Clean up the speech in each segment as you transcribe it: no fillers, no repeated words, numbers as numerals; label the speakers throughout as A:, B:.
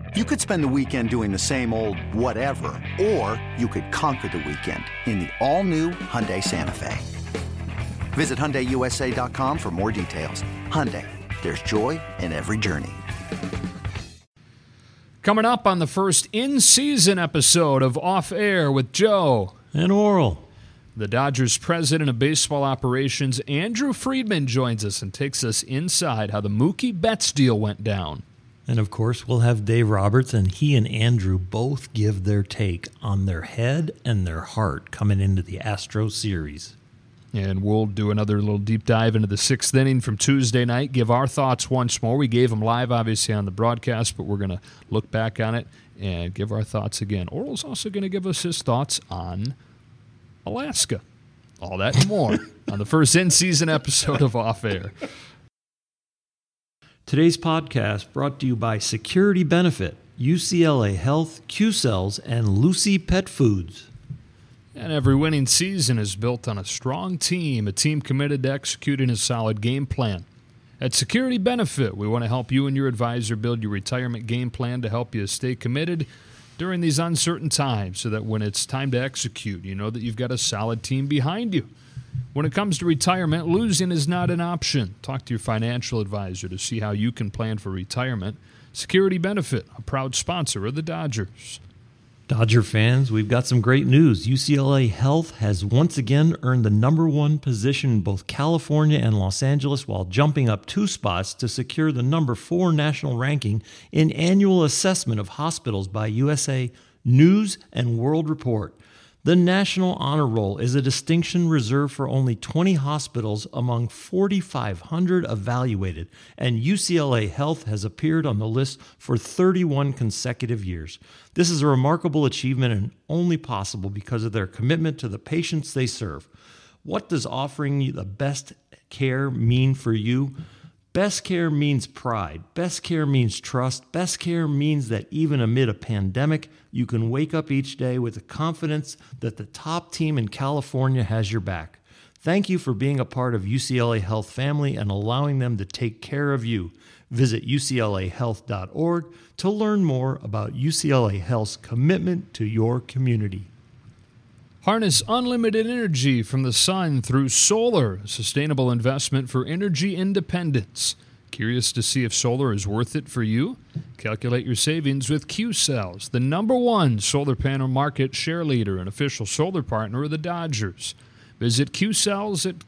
A: You could spend the weekend doing the same old whatever, or you could conquer the weekend in the all-new Hyundai Santa Fe. Visit HyundaiUSA.com for more details. Hyundai, there's joy in every journey.
B: Coming up on the first in-season episode of Off Air with Joe
C: and Oral.
B: The Dodgers president of baseball operations, Andrew Friedman, joins us and takes us inside how the Mookie Betts deal went down.
C: And, of course, we'll have Dave Roberts, and he and Andrew both give their take on their head and their heart coming into the Astros series.
B: And we'll do another little deep dive into the sixth inning from Tuesday night, give our thoughts once more. We gave them live, obviously, on the broadcast, but we're going to look back on it and give our thoughts again. Oral's also going to give us his thoughts on Alaska. All that and more on the first in-season episode of Off Air.
C: Today's podcast brought to you by Security Benefit, UCLA Health, Q-Cells, and Lucy Pet Foods.
B: And every winning season is built on a strong team, a team committed to executing a solid game plan. At Security Benefit, we want to help you and your advisor build your retirement game plan to help you stay committed during these uncertain times so that when it's time to execute, you know that you've got a solid team behind you. When it comes to retirement, losing is not an option. Talk to your financial advisor to see how you can plan for retirement. Security Benefit, a proud sponsor of the Dodgers.
C: Dodger fans, we've got some great news. UCLA Health has once again earned the number one position in both California and Los Angeles while jumping up 2 spots to secure the number 4 national ranking in annual assessment of hospitals by USA News and World Report. The National Honor Roll is a distinction reserved for only 20 hospitals among 4,500 evaluated, and UCLA Health has appeared on the list for 31 consecutive years. This is a remarkable achievement and only possible because of their commitment to the patients they serve. What does offering you the best care mean for you? Best care means pride. Best care means trust. Best care means that even amid a pandemic, you can wake up each day with the confidence that the top team in California has your back. Thank you for being a part of UCLA Health family and allowing them to take care of you. Visit uclahealth.org to learn more about UCLA Health's commitment to your community.
B: Harness unlimited energy from the sun through solar, a sustainable investment for energy independence. Curious to see if solar is worth it for you? Calculate your savings with Q-Cells, the number one solar panel market share leader and official solar partner of the Dodgers. Visit Q-Cells at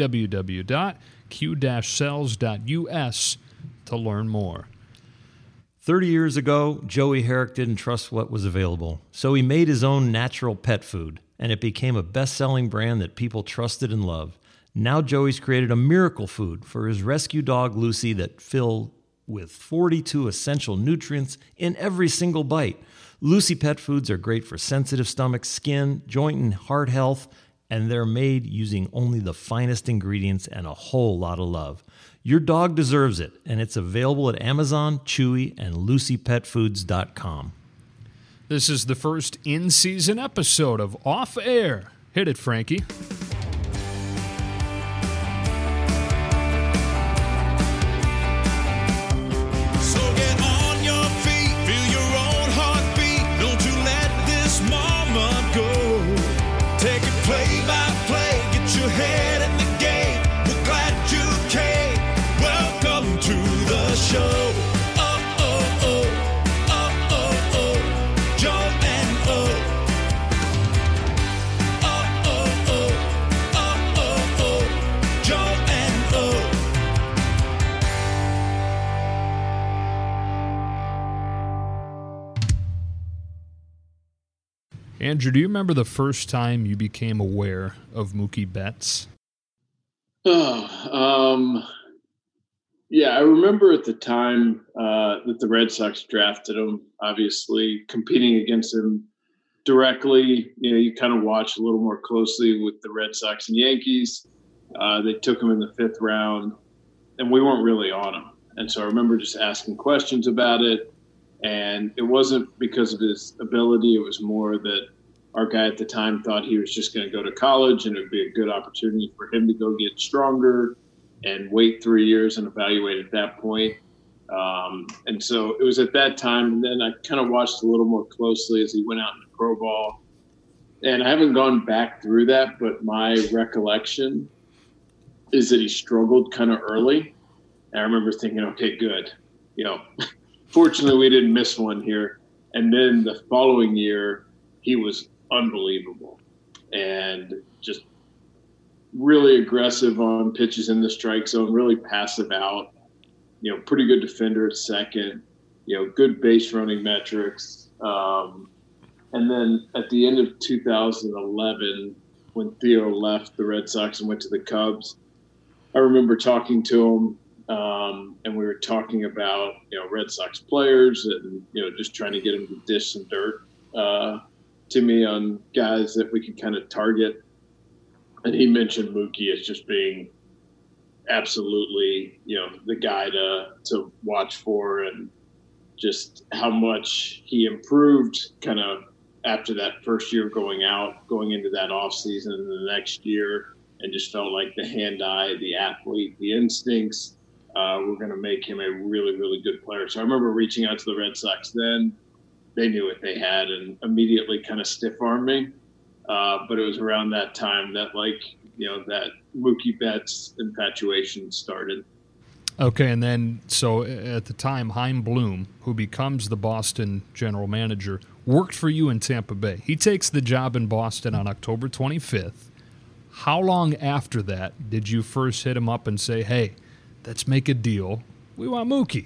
B: www.q-cells.us to learn more.
C: 30 years ago, Joey Herrick didn't trust what was available, so he made his own natural pet food, and it became a best-selling brand that people trusted and loved. Now Joey's created a miracle food for his rescue dog, Lucy, that filled with 42 essential nutrients in every single bite. Lucy pet foods are great for sensitive stomach, skin, joint, and heart health, and they're made using only the finest ingredients and a whole lot of love. Your dog deserves it, and it's available at Amazon, Chewy, and LucyPetFoods.com.
B: This is the first in-season episode of Off Air. Hit it, Frankie.
D: So get on your feet, feel your own heartbeat. Don't you let this moment go. Take it play by play, get your head in the game. We're glad you came. Welcome to the show.
B: Andrew, do you remember the first time you became aware of Mookie Betts?
E: Yeah, I remember at the time that the Red Sox drafted him, obviously competing against him directly. You know, you kind of watch a little more closely with the Red Sox and Yankees. They took him in the 5th round, and we weren't really on him. And so I remember just asking questions about it. And it wasn't because of his ability. It was more that our guy at the time thought he was just going to go to college and it would be a good opportunity for him to go get stronger and wait 3 years and evaluate at that point. And so it was at that time. And then I kind of watched a little more closely as he went out into pro ball. And I haven't gone back through that, but my recollection is that he struggled kind of early. And I remember thinking, okay, good. Fortunately we didn't miss one here. And then the following year, he was unbelievable and just really aggressive on pitches in the strike zone, really passive out, pretty good defender at second, good base running metrics. And then at the end of 2011, when Theo left the Red Sox and went to the Cubs, I remember talking to him, and we were talking about, Red Sox players and, just trying to get him to dish some dirt to me on guys that we could kind of target. And he mentioned Mookie as just being absolutely, the guy to watch for, and just how much he improved kind of after that first year going into that off season and the next year, and just felt like the hand-eye, the athlete, the instincts were going to make him a really, really good player. So I remember reaching out to the Red Sox then. They knew what they had and immediately kind of stiff-armed me. But it was around that time that, that Mookie Betts infatuation started.
B: Okay, and then so at the time, Chaim Bloom, who becomes the Boston general manager, worked for you in Tampa Bay. He takes the job in Boston on October 25th. How long after that did you first hit him up and say, hey, let's make a deal. We want Mookie?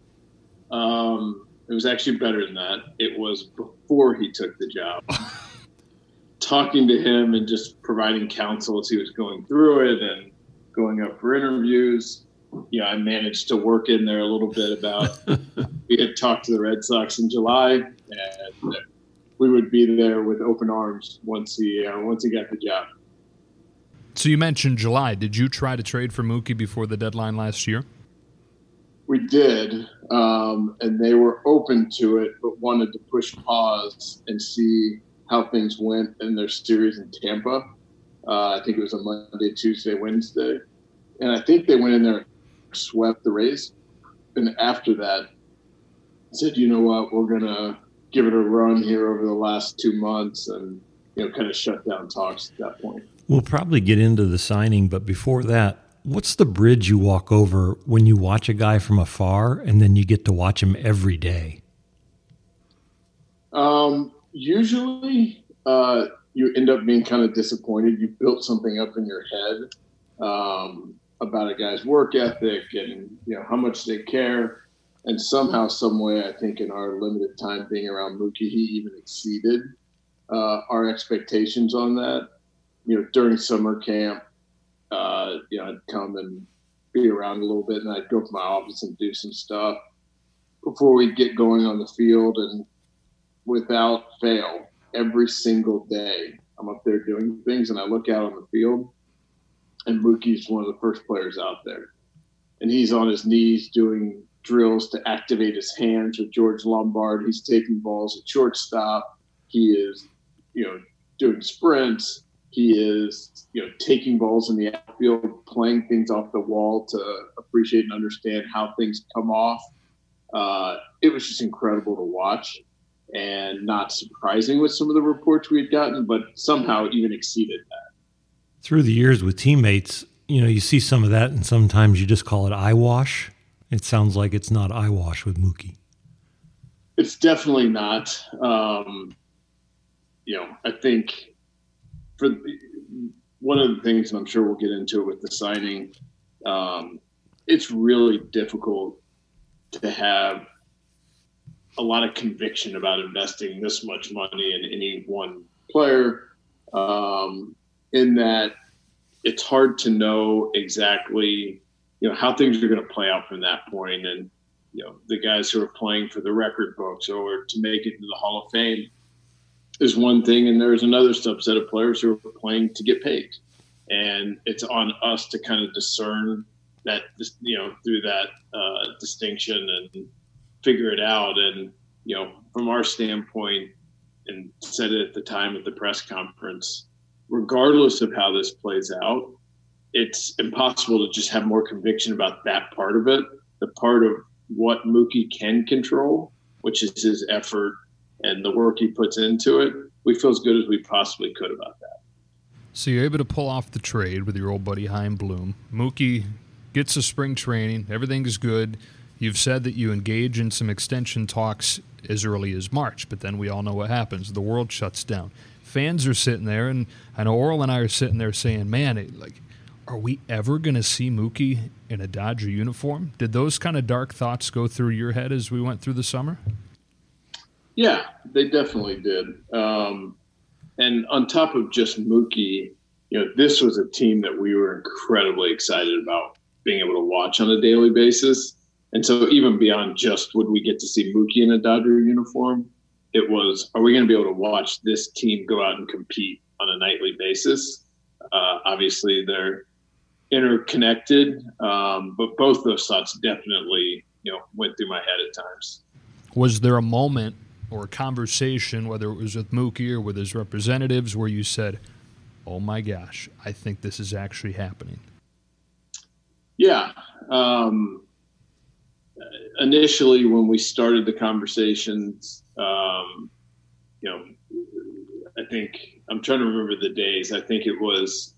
E: It was actually better than that. It was before he took the job. Talking to him and just providing counsel as he was going through it and going up for interviews. I managed to work in there a little bit about we had talked to the Red Sox in July, and we would be there with open arms once he got the job.
B: So you mentioned July. Did you try to trade for Mookie before the deadline last year?
E: We did, and they were open to it, but wanted to push pause and see how things went in their series in Tampa. I think it was a Monday, Tuesday, Wednesday. And I think they went in there and swept the Rays. And after that, said, you know what, we're going to give it a run here over the last 2 months and, kind of shut down talks at that point.
C: We'll probably get into the signing, but before that, what's the bridge you walk over when you watch a guy from afar and then you get to watch him every day?
E: Usually you end up being kind of disappointed. You built something up in your head about a guy's work ethic and, how much they care. And somehow, some way, I think in our limited time being around Mookie, he even exceeded our expectations on that. During summer camp, I'd come and be around a little bit, and I'd go to my office and do some stuff before we'd get going on the field. And without fail, every single day, I'm up there doing things, and I look out on the field, and Mookie's one of the first players out there. And he's on his knees doing drills to activate his hands with George Lombard. He's taking balls at shortstop. He is, doing sprints. He is, taking balls in the outfield, playing things off the wall to appreciate and understand how things come off. It was just incredible to watch, and not surprising with some of the reports we had gotten, but somehow even exceeded that.
C: Through the years with teammates, you see some of that, and sometimes you just call it eyewash. It sounds like it's not eyewash with Mookie.
E: It's definitely not. I think for one of the things, and I'm sure we'll get into it with the signing, it's really difficult to have a lot of conviction about investing this much money in any one player, in that it's hard to know exactly, how things are going to play out from that point. And, the guys who are playing for the record books or to make it into the Hall of Fame is one thing. And there's another subset of players who are playing to get paid. And it's on us to kind of discern that, through that distinction and figure it out. And, from our standpoint, and said it at the time at the press conference, regardless of how this plays out, it's impossible to just have more conviction about that part of it. The part of what Mookie can control, which is his effort and the work he puts into it, we feel as good as we possibly could about that.
B: So you're able to pull off the trade with your old buddy Chaim Bloom. Mookie gets to spring training. Everything is good. You've said that you engage in some extension talks as early as March, but then we all know what happens. The world shuts down. Fans are sitting there, and I know Oral and I are sitting there saying, man, are we ever going to see Mookie in a Dodger uniform? Did those kind of dark thoughts go through your head as we went through the summer?
E: Yeah, they definitely did. And on top of just Mookie, this was a team that we were incredibly excited about being able to watch on a daily basis. And so even beyond just would we get to see Mookie in a Dodger uniform, it was, are we going to be able to watch this team go out and compete on a nightly basis? Obviously, they're interconnected, but both those thoughts definitely, went through my head at times.
B: Was there a moment or a conversation, whether it was with Mookie or with his representatives, where you said, oh my gosh, I think this is actually happening?
E: Yeah. Initially, when we started the conversations, I think I'm trying to remember the days. I think it was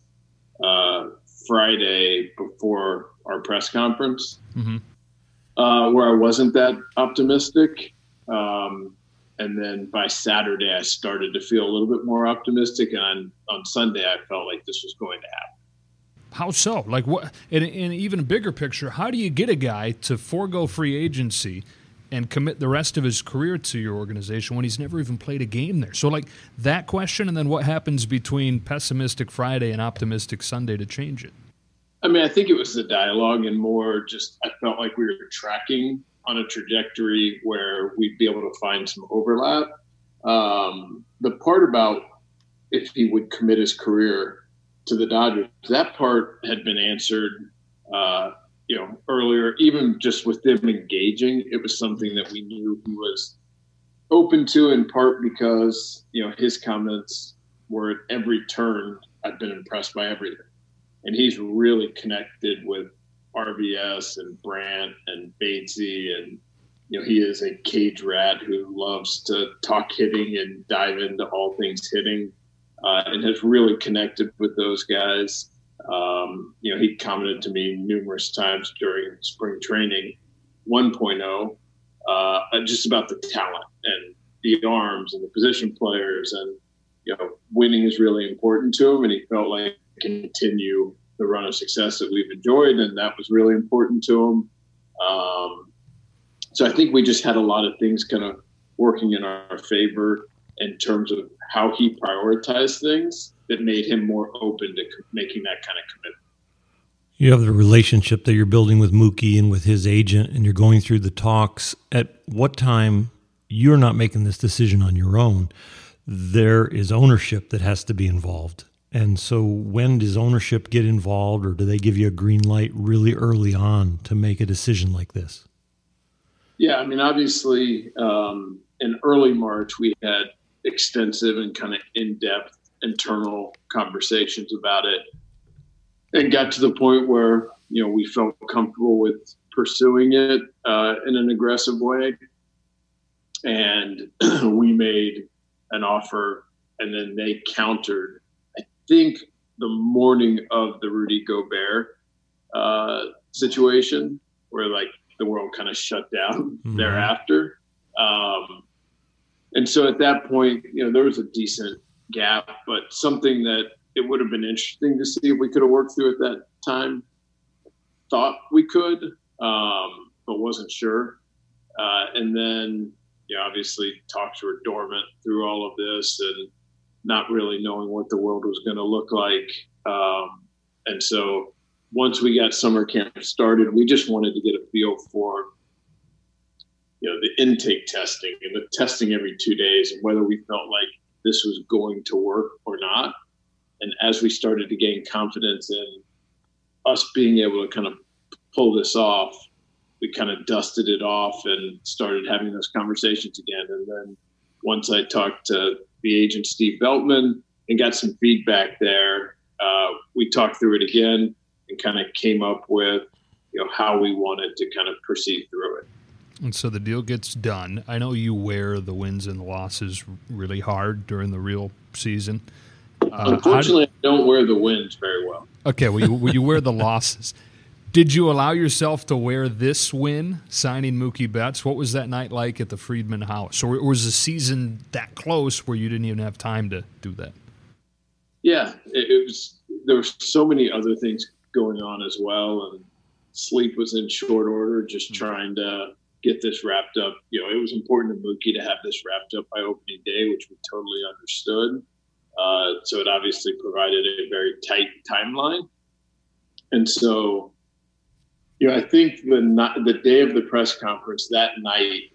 E: Friday before our press conference, where I wasn't that optimistic. And then by Saturday, I started to feel a little bit more optimistic. And on Sunday, I felt like this was going to happen.
B: How so? Like what? In even a bigger picture, how do you get a guy to forego free agency and commit the rest of his career to your organization when he's never even played a game there? So like that question, and then what happens between pessimistic Friday and optimistic Sunday to change it?
E: I mean, I think it was the dialogue and more just I felt like we were tracking on a trajectory where we'd be able to find some overlap. The part about if he would commit his career to the Dodgers, that part had been answered, earlier, even just with them engaging. It was something that we knew he was open to, in part because, his comments were at every turn, I've been impressed by everything. And he's really connected with RBS and Brandt and Batesy, and he is a cage rat who loves to talk hitting and dive into all things hitting, and has really connected with those guys. He commented to me numerous times during spring training 1.0 just about the talent and the arms and the position players, and winning is really important to him, and he felt like continue the run of success that we've enjoyed, and that was really important to him. So I think we just had a lot of things kind of working in our favor in terms of how he prioritized things that made him more open to making that kind of commitment.
C: You have the relationship that you're building with Mookie and with his agent, and you're going through the talks. At what time you're not making this decision on your own? There is ownership that has to be involved. And so when does ownership get involved, or do they give you a green light really early on to make a decision like this?
E: Yeah, I mean, obviously, in early March, we had extensive and kind of in-depth internal conversations about it, and got to the point where, we felt comfortable with pursuing it in an aggressive way. And we made an offer, and then they countered, I think, the morning of the Rudy Gobert situation, where the world kind of shut down thereafter. And so at that point, there was a decent gap, but something that it would have been interesting to see if we could have worked through at that time. Thought we could, but wasn't sure. And then, obviously talks were dormant through all of this, and not really knowing what the world was going to look like. And so once we got summer camp started, we just wanted to get a feel for, the intake testing and the testing every 2 days, and whether we felt like this was going to work or not. And as we started to gain confidence in us being able to kind of pull this off, we kind of dusted it off and started having those conversations again. And then once I talked to the agent, Steve Beltman, and got some feedback there, we talked through it again and kind of came up with, how we wanted to kind of proceed through it.
B: And so the deal gets done. I know you wear the wins and the losses really hard during the real season.
E: Unfortunately, I don't wear the wins very well.
B: Okay, well, you wear the losses. Did you allow yourself to wear this win, signing Mookie Betts? What was that night like at the Friedman house? Or was the season that close where you didn't even have time to do that?
E: Yeah, it was. There were so many other things going on as well, and sleep was in short order, just trying to get this wrapped up. It was important to Mookie to have this wrapped up by opening day, which we totally understood. So it obviously provided a very tight timeline. And so, I think the day of the press conference that night,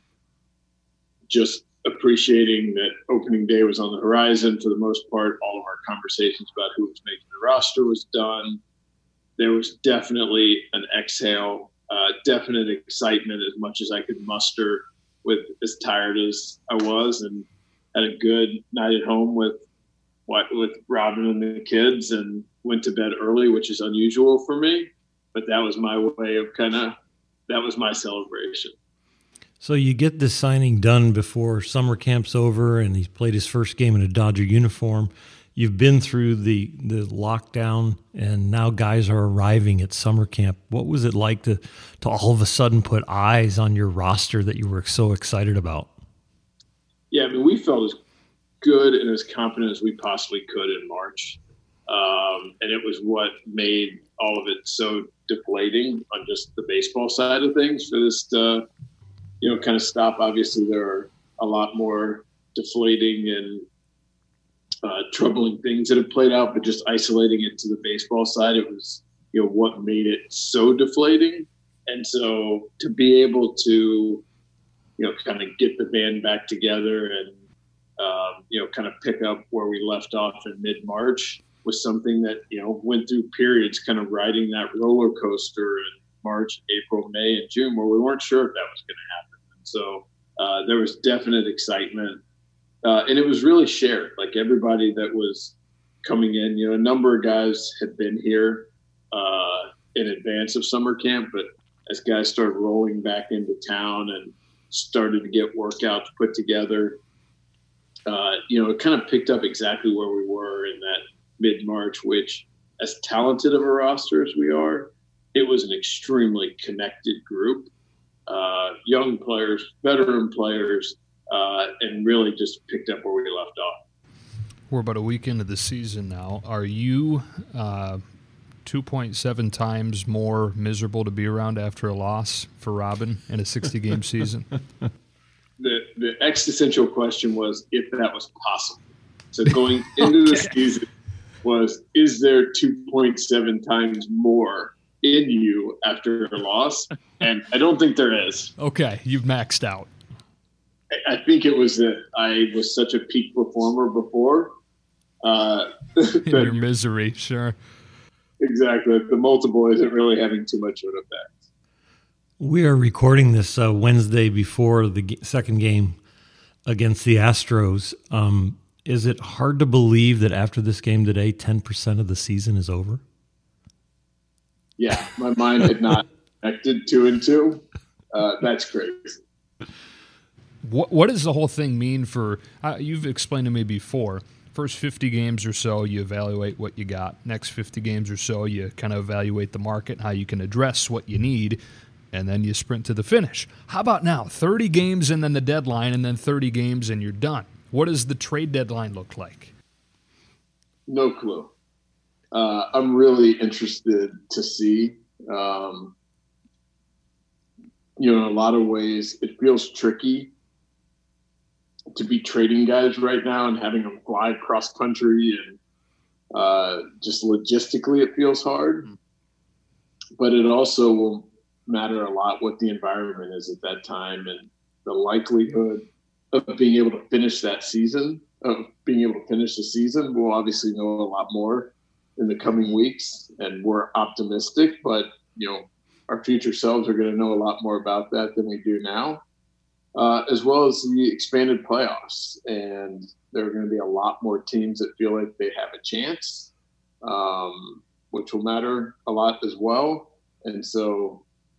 E: just appreciating that opening day was on the horizon for the most part, all of our conversations about who was making the roster was done. There was definitely an exhale, definite excitement as much as I could muster with as tired as I was, and had a good night at home with Robin and the kids, and went to bed early, which is unusual for me, but that was my way of that was my celebration.
C: So you get this signing done before summer camp's over, and he's played his first game in a Dodger uniform. You've been through the lockdown, and now guys are arriving at summer camp. What was it like to all of a sudden put eyes on your roster that you were so excited about?
E: Yeah, we felt as good and as confident as we possibly could in March. And it was what made all of it so deflating on just the baseball side of things for this to, kind of stop. Obviously, there are a lot more deflating and troubling things that have played out, but just isolating it to the baseball side, it was, what made it so deflating. And so to be able to, kind of get the band back together and, kind of pick up where we left off in mid-March was something that, went through periods kind of riding that roller coaster in March, April, May, and June, where we weren't sure if that was going to happen. And so there was definite excitement. And it was really shared. Like everybody that was coming in, a number of guys had been here in advance of summer camp, but as guys started rolling back into town and started to get workouts put together, it kind of picked up exactly where we were in that mid-March, which, as talented of a roster as we are, it was an extremely connected group. Young players, veteran players, and really just picked up where we left off.
B: We're about a week into the season now. Are you 2.7 times more miserable to be around after a loss for Robin in a 60-game season?
E: The existential question was if that was possible. So going into the season was, is there 2.7 times more in you after a loss? And I don't think there is.
B: Okay, you've maxed out.
E: I think it was that I was such a peak performer before.
B: In your misery, sure.
E: Exactly. The multiple isn't really having too much of an effect.
C: We are recording this Wednesday before the second game against the Astros. Is it hard to believe that after this game today, 10% of the season is over?
E: Yeah, my mind had not connected 2 and 2. That's crazy.
B: What does the whole thing mean for you've explained to me before, first 50 games or so, you evaluate what you got. Next 50 games or so, you kind of evaluate the market, how you can address what you need, and then you sprint to the finish. How about now? 30 games and then the deadline, and then 30 games and you're done. What does the trade deadline look like?
E: No clue. I'm really interested to see. In a lot of ways, it feels tricky to be trading guys right now and having them fly cross country, and just logistically it feels hard. But it also will matter a lot what the environment is at that time and the likelihood of being able to finish the season. We'll obviously know a lot more in the coming weeks, and we're optimistic, but our future selves are going to know a lot more about that than we do now. As well as the expanded playoffs. And there are going to be a lot more teams that feel like they have a chance, which will matter a lot as well. And so,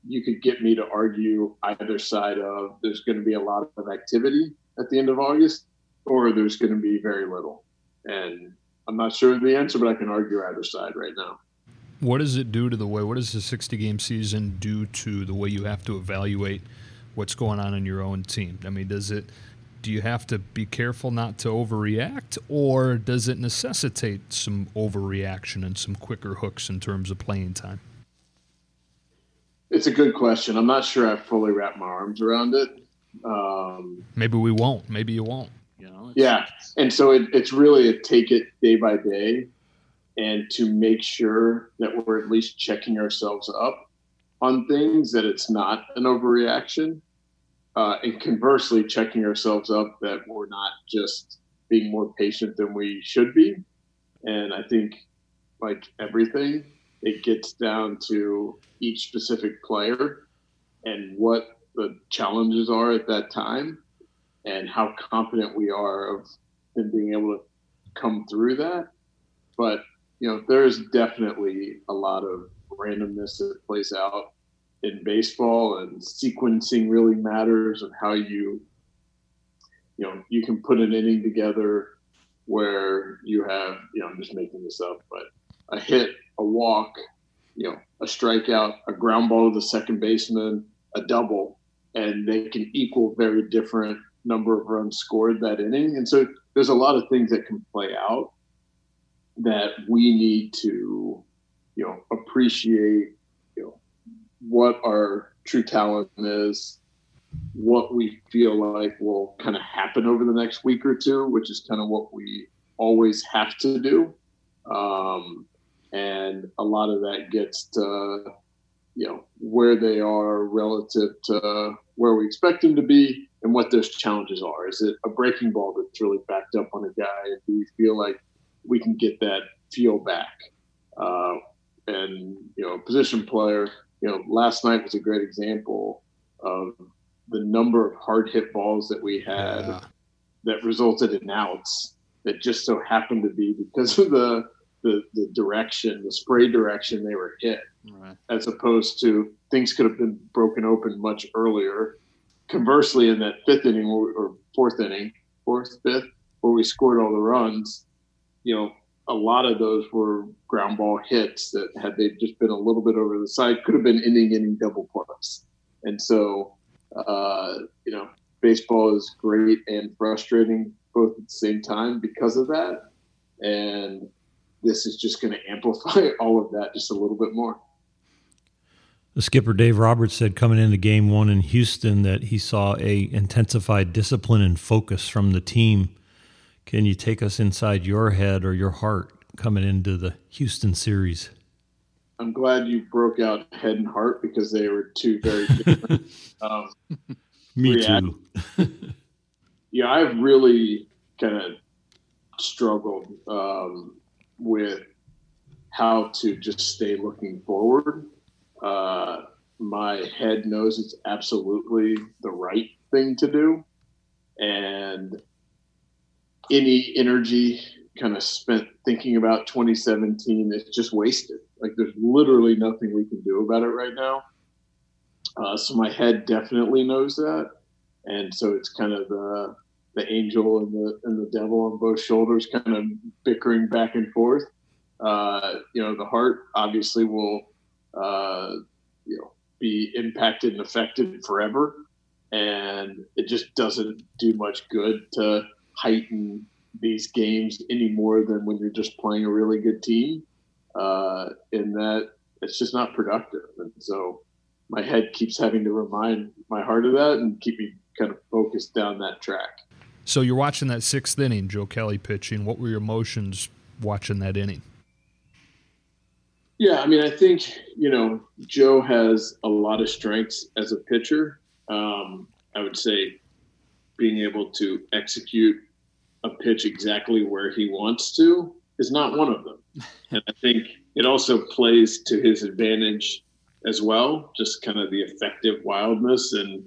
E: you could get me to argue either side of there's going to be a lot of activity at the end of August, or there's going to be very little. And I'm not sure of the answer, but I can argue either side right now.
B: What does it do to the way, what does the 60-game season do to the way you have to evaluate what's going on in your own team? I mean, do you have to be careful not to overreact, or does it necessitate some overreaction and some quicker hooks in terms of playing time?
E: It's a good question. I'm not sure I fully wrap my arms around it.
B: Maybe we won't. Maybe you won't.
E: Yeah. And so it's really a take it day by day, and to make sure that we're at least checking ourselves up on things, that it's not an overreaction. And conversely, checking ourselves up that we're not just being more patient than we should be. And I think, like everything, it gets down to each specific player and what the challenges are at that time and how confident we are of them being able to come through that. But, there's definitely a lot of randomness that plays out in baseball, and sequencing really matters of how you can put an inning together where you have, I'm just making this up, but a hit, a walk, a strikeout, a ground ball to the second baseman, a double, and they can equal very different number of runs scored that inning. And so there's a lot of things that can play out that we need to, appreciate, what our true talent is, what we feel like will kind of happen over the next week or two, which is kind of what we always have to do. And a lot of that gets to, where they are relative to where we expect them to be and what those challenges are. Is it a breaking ball that's really backed up on a guy? Do we feel like we can get that feel back? And, a position player, last night was a great example of the number of hard hit balls that we had that resulted in outs that just so happened to be because of the direction, the spray direction they were hit, right, as opposed to things could have been broken open much earlier. Conversely, in that fifth, fifth, where we scored all the runs, a lot of those were ground ball hits that, had they just been a little bit over the side, could have been inning double plus. And so, baseball is great and frustrating both at the same time because of that. And this is just going to amplify all of that just a little bit more.
C: The skipper, Dave Roberts, said coming into Game 1 in Houston that he saw a intensified discipline and focus from the team. Can you take us inside your head or your heart coming into the Houston series?
E: I'm glad you broke out head and heart because they were two very different.
C: Me too.
E: I've really kind of struggled with how to just stay looking forward. My head knows it's absolutely the right thing to do, and any energy kind of spent thinking about 2017 is just wasted. Like, there's literally nothing we can do about it right now. So my head definitely knows that, and so it's kind of the angel and the devil on both shoulders, kind of bickering back and forth. The heart obviously will be impacted and affected forever, and it just doesn't do much good to heighten these games any more than when you're just playing a really good team, in that it's just not productive. And so my head keeps having to remind my heart of that and keep me kind of focused down that track.
B: So you're watching that sixth inning, Joe Kelly pitching. What were your emotions watching that inning?
E: Yeah, I mean, I think, Joe has a lot of strengths as a pitcher. I would say being able to execute a pitch exactly where he wants to is not one of them. And I think it also plays to his advantage as well, just kind of the effective wildness. And,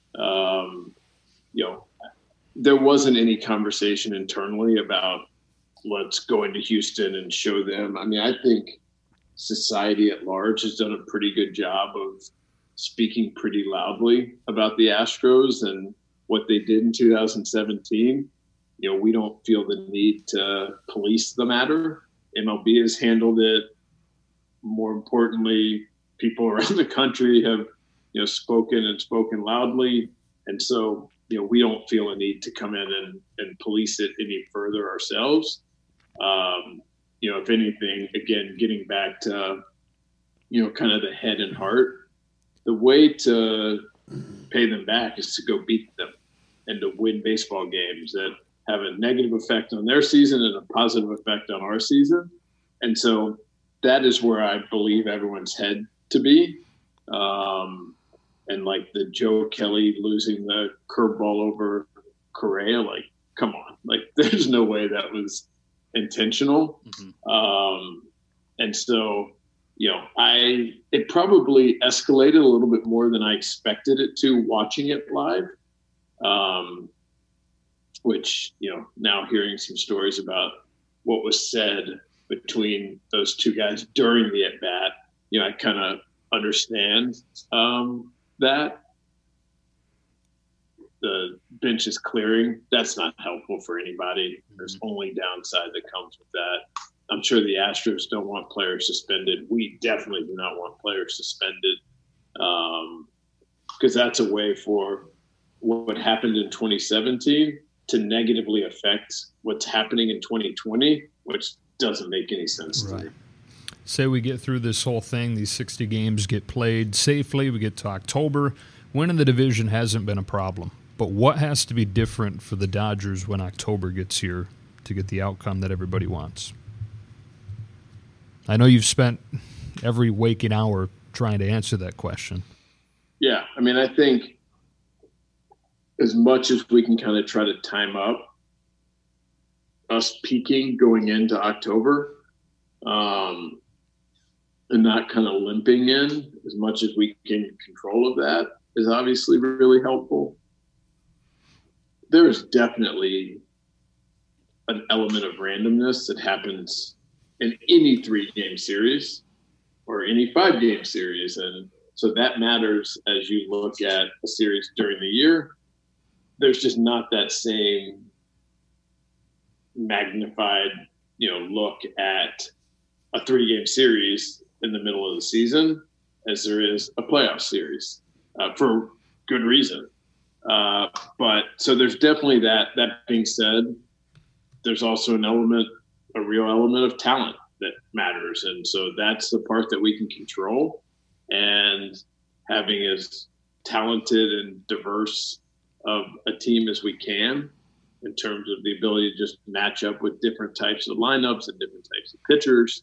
E: there wasn't any conversation internally about let's go into Houston and show them. I mean, I think society at large has done a pretty good job of speaking pretty loudly about the Astros and what they did in 2017. We don't feel the need to police the matter. MLB has handled it. More importantly, people around the country have, spoken loudly. And so, we don't feel a need to come in and police it any further ourselves. If anything, again, getting back to, kind of the head and heart, the way to pay them back is to go beat them and to win baseball games that have a negative effect on their season and a positive effect on our season. And so that is where I believe everyone's head to be. And like the Joe Kelly losing the curveball over Correa, like, come on, like there's no way that was intentional. Mm-hmm. And so, it probably escalated a little bit more than I expected it to watching it live. Which, now hearing some stories about what was said between those two guys during the at-bat, I kind of understand that. The bench is clearing. That's not helpful for anybody. There's only downside that comes with that. I'm sure the Astros don't want players suspended. We definitely do not want players suspended because that's a way for what happened in 2017 to negatively affect what's happening in 2020, which doesn't make any sense to me.
B: Say we get through this whole thing, these 60 games get played safely, we get to October. Winning the division hasn't been a problem. But what has to be different for the Dodgers when October gets here to get the outcome that everybody wants? I know you've spent every waking hour trying to answer that question.
E: Yeah, I think as much as we can kind of try to time up us peaking going into October and not kind of limping in, as much as we can control of that is obviously really helpful. There's definitely an element of randomness that happens in any 3-game series or any 5-game series. And so that matters as you look at a series during the year. There's just not that same magnified, look at a 3-game series in the middle of the season as there is a playoff series for good reason. But so there's definitely that. That being said, there's also a real element of talent that matters. And so that's the part that we can control, and having as talented and diverse of a team as we can in terms of the ability to just match up with different types of lineups and different types of pitchers.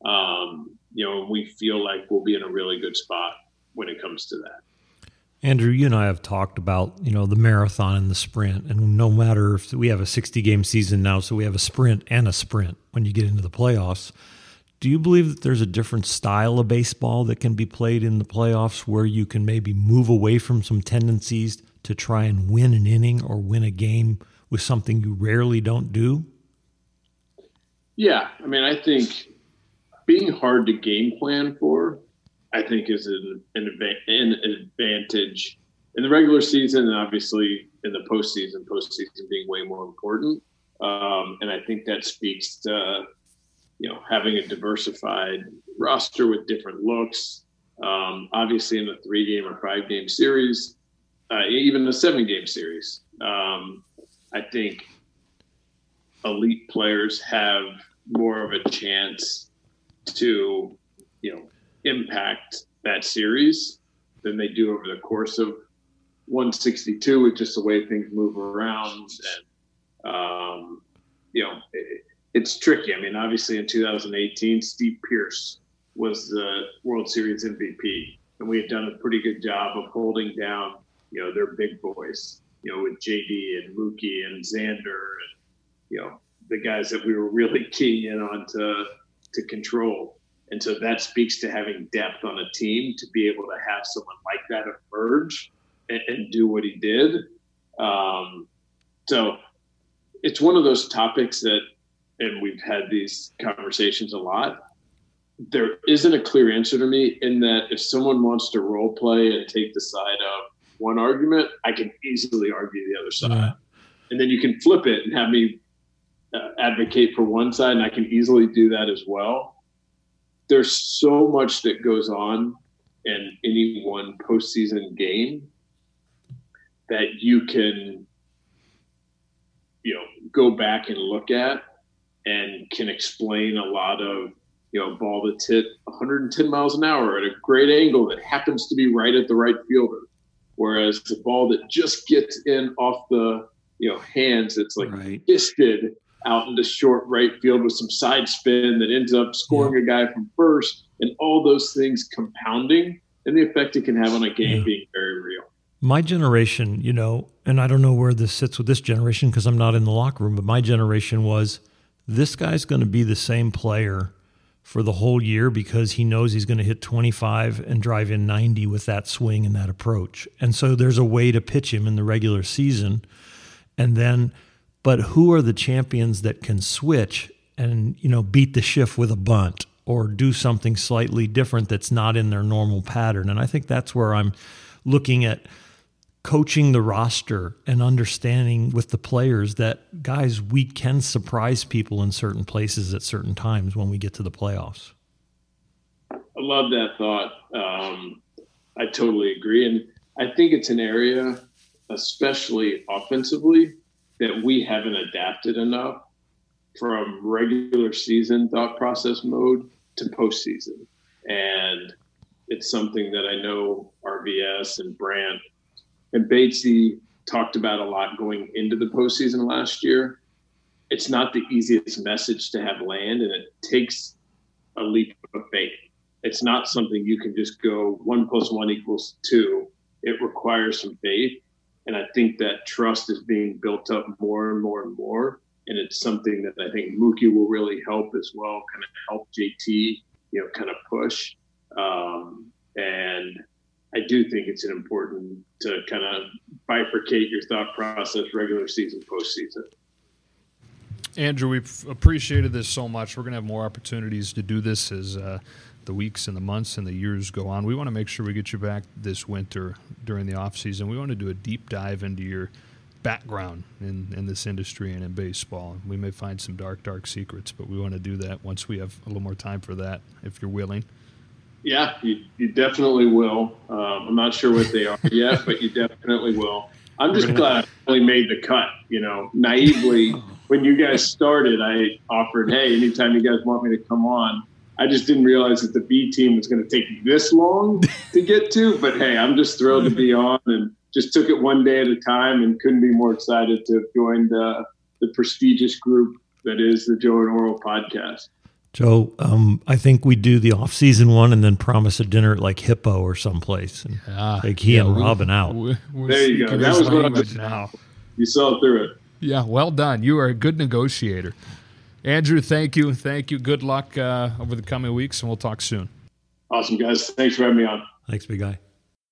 E: We feel like we'll be in a really good spot when it comes to that.
C: Andrew, you and I have talked about, the marathon and the sprint, and no matter if we have a 60-game season now, so we have a sprint and a sprint when you get into the playoffs. Do you believe that there's a different style of baseball that can be played in the playoffs where you can maybe move away from some tendencies to try and win an inning or win a game with something you rarely don't do?
E: Yeah. I think being hard to game plan for, I think is an advantage in the regular season, and obviously in the postseason being way more important. And I think that speaks to, having a diversified roster with different looks. Obviously in the 3-game or 5-game series, even the 7-game series, I think elite players have more of a chance to, impact that series than they do over the course of 162 with just the way things move around. And, it's tricky. Obviously in 2018, Steve Pearce was the World Series MVP, and we had done a pretty good job of holding down, their big boys, with JD and Mookie and Xander and, the guys that we were really keying in on to control. And so that speaks to having depth on a team to be able to have someone like that emerge and do what he did. So it's one of those topics that, and we've had these conversations a lot, there isn't a clear answer to me, in that if someone wants to role play and take the side of one argument, I can easily argue the other side.
C: Yeah.
E: And then you can flip it and have me advocate for one side, and I can easily do that as well. There's so much that goes on in any one postseason game that you can, go back and look at and can explain a lot of, ball that's hit 110 miles an hour at a great angle that happens to be right at the right fielder. Whereas the ball that just gets in off the, hands, it's like fisted out into short right field with some side spin that ends up scoring a guy from first, and all those things compounding and the effect it can have on a game being very real.
C: My generation, and I don't know where this sits with this generation because I'm not in the locker room, but my generation was, this guy's going to be the same player for the whole year because he knows he's going to hit 25 and drive in 90 with that swing and that approach. And so there's a way to pitch him in the regular season. And then, but who are the champions that can switch and, beat the shift with a bunt or do something slightly different that's not in their normal pattern? And I think that's where I'm looking at coaching the roster and understanding with the players that, guys, we can surprise people in certain places at certain times when we get to the playoffs.
E: I love that thought. I totally agree. And I think it's an area, especially offensively, that we haven't adapted enough from regular season thought process mode to postseason. And it's something that I know RVS and Brandt and Batesy talked about a lot going into the postseason last year. It's not the easiest message to have land, and it takes a leap of faith. It's not something you can just go 1 + 1 = 2. It requires some faith. And I think that trust is being built up more and more and more. And it's something that I think Mookie will really help as well, kind of help JT, kind of push. And I do think it's important to kind of bifurcate your thought process, regular season, postseason.
B: Andrew, we've appreciated this so much. We're going to have more opportunities to do this as the weeks and the months and the years go on. We want to make sure we get you back this winter during the off season. We want to do a deep dive into your background in this industry and in baseball. We may find some dark secrets, but we want to do that once we have a little more time for that, if you're willing.
E: Yeah, you definitely will. I'm not sure what they are yet, but you definitely will. I'm just glad I only made the cut. Naively, when you guys started, I offered, hey, anytime you guys want me to come on. I just didn't realize that the B team was going to take this long to get to. But, hey, I'm just thrilled to be on, and just took it one day at a time, and couldn't be more excited to have joined the prestigious group that is the Joe and Oral podcast.
C: Joe, I think we do the off-season one and then promise a dinner at like Hippo or someplace. And take he and Robin out.
E: There you go. That was what I was now. You saw through it.
B: Yeah, well done. You are a good negotiator. Andrew, thank you. Thank you. Good luck over the coming weeks, and we'll talk soon.
E: Awesome, guys. Thanks for having me on.
C: Thanks, big guy.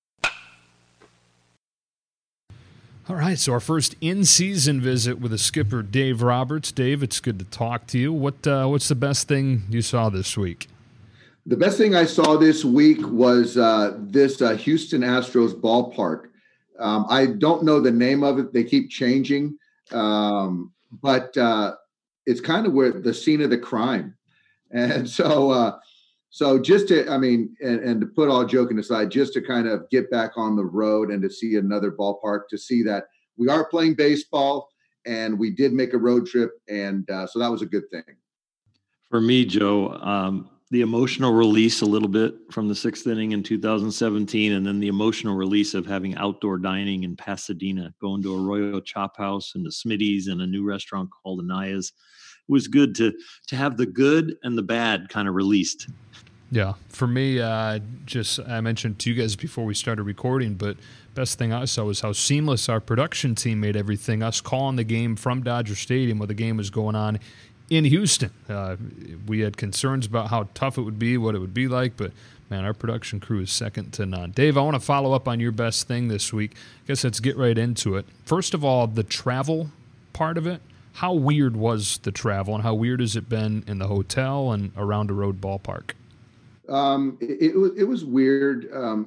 B: All right, so our first in-season visit with the skipper, Dave Roberts. Dave, it's good to talk to you. What's the best thing you saw this week?
F: The best thing I saw this week was this Houston Astros ballpark. I don't know the name of it. They keep changing, but it's kind of where the scene of the crime. And so just to, and to put all joking aside, just to kind of get back on the road and to see another ballpark, to see that we are playing baseball and we did make a road trip. And so that was a good thing.
C: For me, Joe, the emotional release a little bit from the sixth inning in 2017, and then the emotional release of having outdoor dining in Pasadena, going to Arroyo Chop House and the Smitty's and a new restaurant called Anaya's. It was good to have the good and the bad kind of released.
B: Yeah, for me, I mentioned to you guys before we started recording, but best thing I saw was how seamless our production team made everything. Us calling the game from Dodger Stadium where the game was going on in Houston. We had concerns about how tough it would be, what it would be like, but man, our production crew is second to none. Dave, I want to follow up on your best thing this week. I guess let's get right into it. First of all, the travel part of it. How weird was the travel, and how weird has it been in the hotel and around a road ballpark?
F: It was weird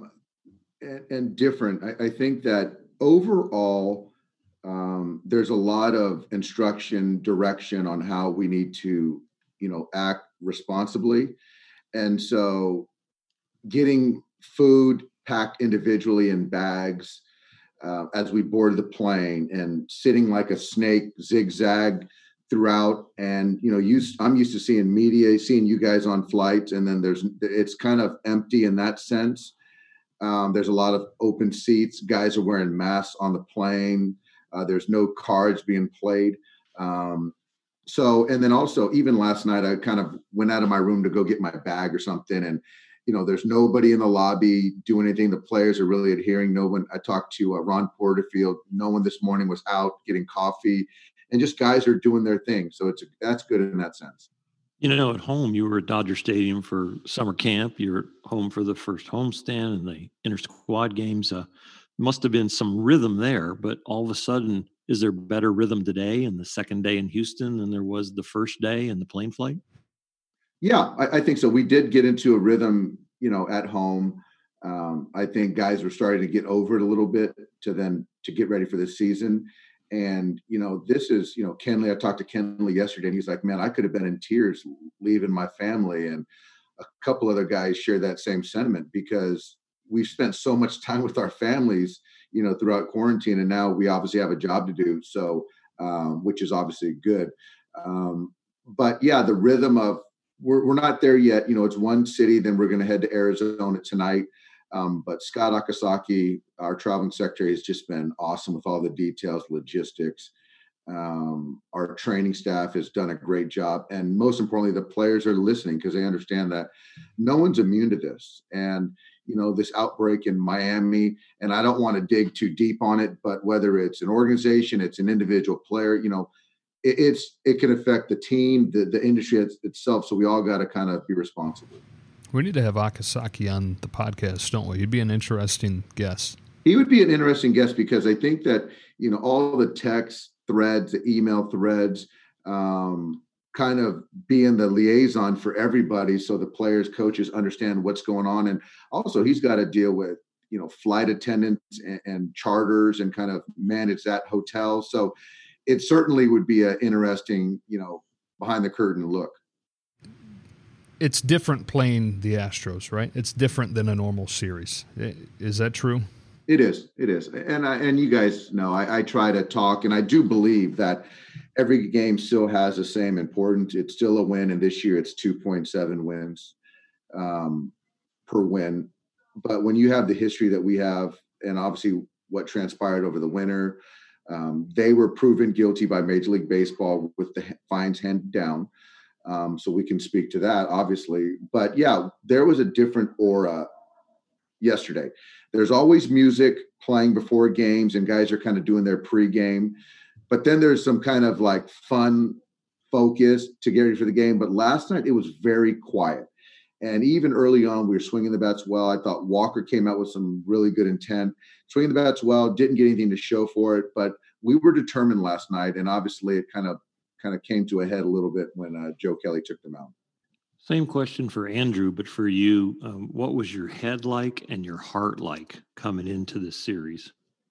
F: and different. I think that overall, there's a lot of instruction, direction on how we need to, act responsibly. And so getting food packed individually in bags as we boarded the plane and sitting like a snake zigzag throughout. And, I'm used to seeing media, seeing you guys on flights, and then it's kind of empty in that sense. There's a lot of open seats. Guys are wearing masks on the plane. There's no cards being played. And then also, even last night, I kind of went out of my room to go get my bag or something. And, there's nobody in the lobby doing anything. The players are really adhering. No one, I talked to Ron Porterfield. No one this morning was out getting coffee, and just guys are doing their thing. So that's good in that sense.
C: At home, you were at Dodger Stadium for summer camp. You were home for the first homestand and the inter-squad games. Must have been some rhythm there, but all of a sudden, is there better rhythm today in the second day in Houston than there was the first day in the plane flight?
F: Yeah, I think so. We did get into a rhythm, at home. I think guys were starting to get over it a little bit to get ready for the season. And, this is, Kenley, I talked to Kenley yesterday, and he's like, man, I could have been in tears leaving my family. And a couple other guys share that same sentiment, because we've spent so much time with our families, throughout quarantine. And now we obviously have a job to do. So, which is obviously good. But yeah, the rhythm of, we're not there yet. It's one city, then we're going to head to Arizona tonight. But Scott Akasaki, our traveling secretary, has just been awesome with all the details, logistics. Our training staff has done a great job. And most importantly, the players are listening, because they understand that no one's immune to this. And, this outbreak in Miami, and I don't want to dig too deep on it, but whether it's an organization, it's an individual player, it can affect the team, the industry itself. So we all got to kind of be responsible.
B: We need to have Akasaki on the podcast, don't we? He'd be an interesting guest.
F: He would be an interesting guest, because I think that, all the text threads, the email threads, kind of being the liaison for everybody, so the players, coaches understand what's going on. And also he's got to deal with, flight attendants and charters, and kind of manage that hotel. So it certainly would be an interesting, behind the curtain look.
B: It's different playing the Astros, right? It's different than a normal series. Is that true?
F: It is. And you guys know, I try to talk, and I do believe that every game still has the same importance. It's still a win. And this year it's 2.7 wins per win. But when you have the history that we have, and obviously what transpired over the winter, they were proven guilty by Major League Baseball with the fines handed down. So we can speak to that, obviously. But yeah, there was a different aura yesterday. There's always music playing before games, and guys are kind of doing their pregame. But then there's some kind of like fun focus to get ready for the game. But last night it was very quiet. And even early on, we were swinging the bats well. I thought Walker came out with some really good intent. Swinging the bats well, didn't get anything to show for it. But we were determined last night, and obviously it kind of came to a head a little bit when Joe Kelly took them out.
C: Same question for Andrew, but for you, what was your head like and your heart like coming into this series?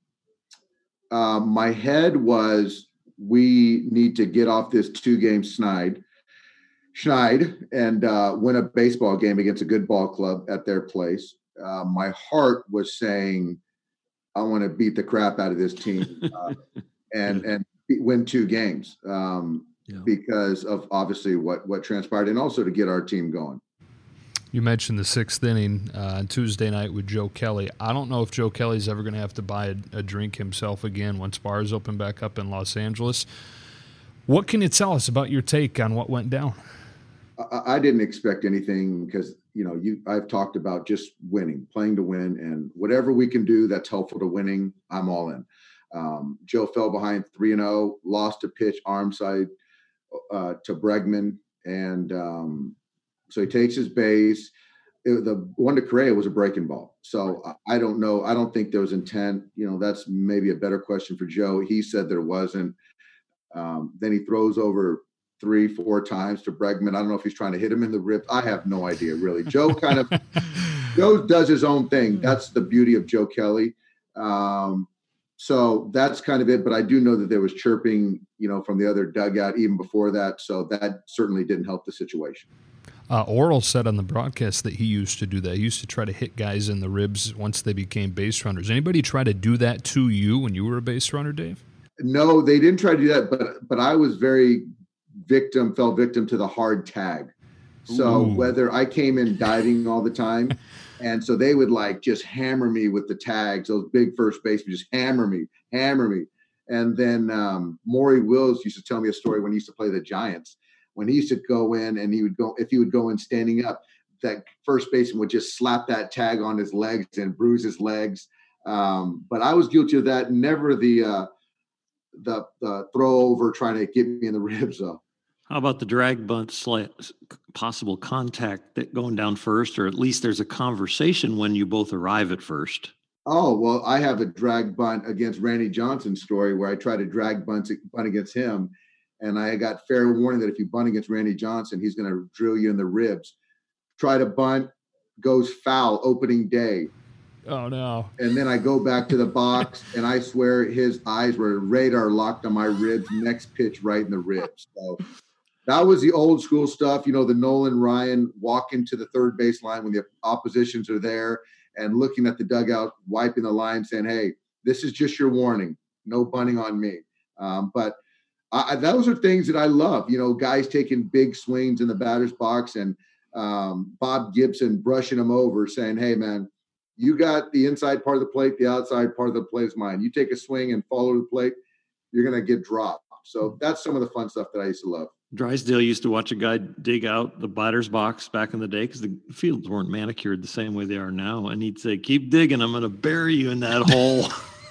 F: My head was, we need to get off this 2-game schneid and win a baseball game against a good ball club at their place. My heart was saying, I want to beat the crap out of this team and win 2 games because of obviously what transpired, and also to get our team going.
B: You mentioned the 6th inning on Tuesday night with Joe Kelly. I don't know if Joe Kelly's ever going to have to buy a drink himself again once bars open back up in Los Angeles. What can you tell us about your take on what went down?
F: I didn't expect anything, because I've talked about just winning, playing to win, and whatever we can do that's helpful to winning, I'm all in. Joe fell behind 3-0, lost a pitch arm side to Bregman, and so he takes his base. The one to Correa was a breaking ball. So I don't know. I don't think there was intent. That's maybe a better question for Joe. He said there wasn't. Then he throws over 3-4 times to Bregman. I don't know if he's trying to hit him in the ribs. I have no idea, really. Joe does his own thing. That's the beauty of Joe Kelly. So that's kind of it. But I do know that there was chirping, from the other dugout even before that. So that certainly didn't help the situation.
B: Oral said on the broadcast that he used to do that. He used to try to hit guys in the ribs once they became base runners. Anybody try to do that to you when you were a base runner, Dave?
F: No, they didn't try to do that. But I was fell victim to the hard tag. So whether I came in diving all the time, and so they would just hammer me with the tags, those big first basemen just hammer me. And then Maury Wills used to tell me a story when he used to play the Giants. When he used to go in and if he would go in standing up, that first baseman would just slap that tag on his legs and bruise his legs. But I was guilty of that. Never the throw over trying to get me in the ribs though.
C: How about the drag bunt possible contact that going down first, or at least there's a conversation when you both arrive at first?
F: Oh, well, I have a drag bunt against Randy Johnson story where I tried to drag bunt against him. And I got fair warning that if you bunt against Randy Johnson, he's going to drill you in the ribs. Try to bunt, goes foul opening day.
B: Oh, no.
F: And then I go back to the box, and I swear his eyes were radar locked on my ribs, next pitch right in the ribs. So that was the old school stuff. The Nolan Ryan walk into the third baseline when the oppositions are there and looking at the dugout, wiping the line, saying, hey, this is just your warning. No bunting on me. But those are things that I love. Guys taking big swings in the batter's box and Bob Gibson brushing them over saying, hey, man, you got the inside part of the plate, the outside part of the plate is mine. You take a swing and follow the plate, you're going to get dropped. So that's some of the fun stuff that I used to love.
C: Drysdale used to watch a guy dig out the batter's box back in the day because the fields weren't manicured the same way they are now. And he'd say, keep digging. I'm going to bury you in that hole.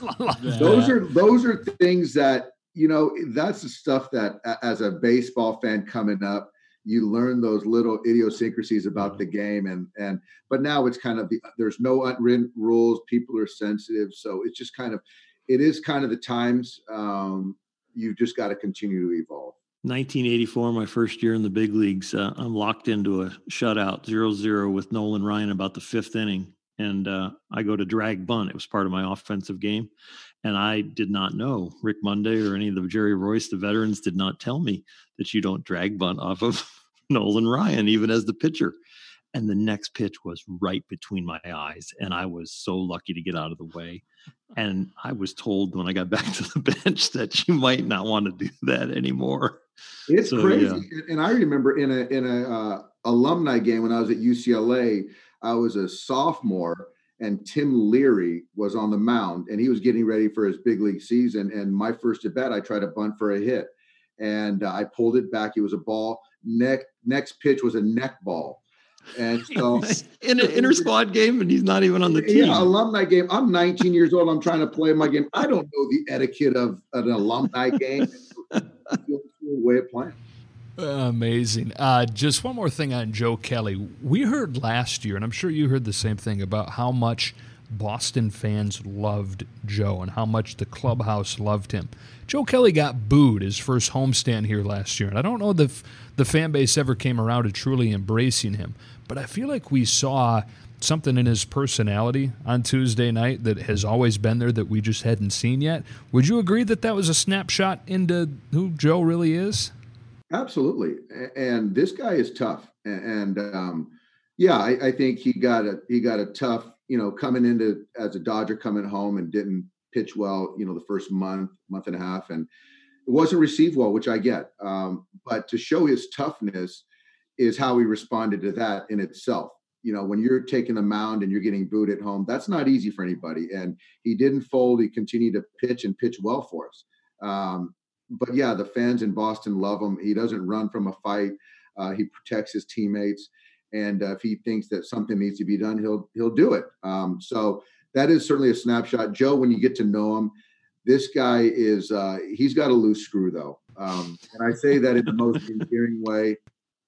F: Those are things that, that's the stuff that as a baseball fan coming up, you learn those little idiosyncrasies about the game. But now it's kind of there's no unwritten rules. People are sensitive. So it's just it is kind of the times. You've just got to continue to evolve.
C: 1984, my first year in the big leagues, I'm locked into a shutout 0-0 with Nolan Ryan about the fifth inning. And I go to drag bunt. It was part of my offensive game. And I did not know. Rick Monday or any of the Jerry Royce, the veterans, did not tell me that you don't drag bunt off of Nolan Ryan, even as the pitcher. And the next pitch was right between my eyes. And I was so lucky to get out of the way. And I was told when I got back to the bench that you might not want to do that anymore.
F: It's crazy. Yeah. And I remember in a alumni game when I was at UCLA, I was a sophomore and Tim Leary was on the mound and he was getting ready for his big league season. And my first at bat, I tried to bunt for a hit and I pulled it back. It was a ball. Next pitch was a neck ball. And so
C: in an inter squad game, and he's not even on the team.
F: Yeah, alumni game. I'm 19 years old. I'm trying to play my game. I don't know the etiquette of an alumni game. Way of playing.
B: Amazing. Just one more thing on Joe Kelly. We heard last year, and I'm sure you heard the same thing, about how much Boston fans loved Joe and how much the clubhouse loved him. Joe Kelly got booed his first homestand here last year, and I don't know if the fan base ever came around to truly embracing him, but I feel like we saw something in his personality on Tuesday night that has always been there that we just hadn't seen yet. Would you agree that that was a snapshot into who Joe really is?
F: Absolutely. And this guy is tough. And I think he got a tough, coming into as a Dodger coming home and didn't pitch well, the first month and a half, and it wasn't received well, which I get. But to show his toughness is how he responded to that in itself. When you're taking the mound and you're getting booed at home, that's not easy for anybody. And he didn't fold. He continued to pitch and pitch well for us. But yeah, the fans in Boston love him. He doesn't run from a fight. He protects his teammates. And if he thinks that something needs to be done, he'll do it. So that is certainly a snapshot. Joe, when you get to know him, this guy is he's got a loose screw, though. And I say that in the most endearing way.